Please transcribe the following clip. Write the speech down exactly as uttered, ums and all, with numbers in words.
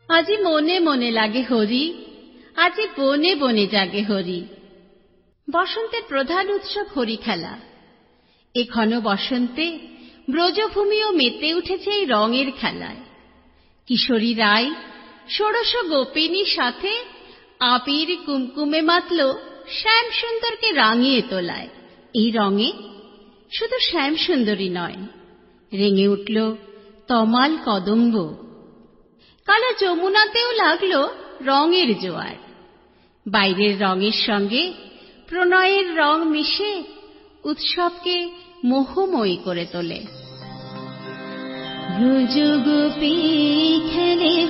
আজি মনে মনে লাগে হরি, আজি বনে বনে জাগে হরি। বসন্তের প্রধান উৎসব হরি খেলা। এ ঘন বসন্তে ব্রজভূমিও মেতে উঠেছে এই রঙের খেলায়। কিশোরী রায় ষোড়শ গোপিনীর সাথে আবির কুমকুমে মাতল শ্যামসুন্দরকে রাঙিয়ে তোলায়। এই রঙে শুধু শ্যামসুন্দরী নয়, রেঙে উঠল তমাল কদম্ব। কালো যমুনাতেও লাগল রঙের জোয়ার। বাইরের রঙের সঙ্গে প্রণয়ের রং মিশে উৎসবকে মোহময়ী করে তোলে। ব্রজগোপী খেলে